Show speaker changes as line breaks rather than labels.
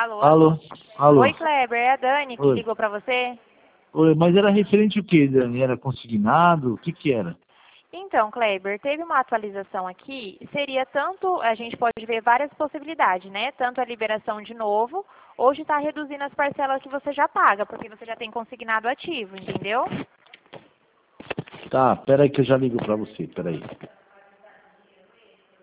Alô?
Alô? Alô?
Oi, Kleber, é a Dani que
Oi.
ligou pra você?
Oi, mas era referente o quê, Dani? Era consignado? O que que era?
Então, Kleber, teve uma atualização aqui, seria tanto, a gente pode ver várias possibilidades, né? Tanto a liberação de novo, ou de estar reduzindo as parcelas que você já paga, porque você já tem consignado ativo, entendeu?
Tá, peraí que eu já ligo pra você, peraí.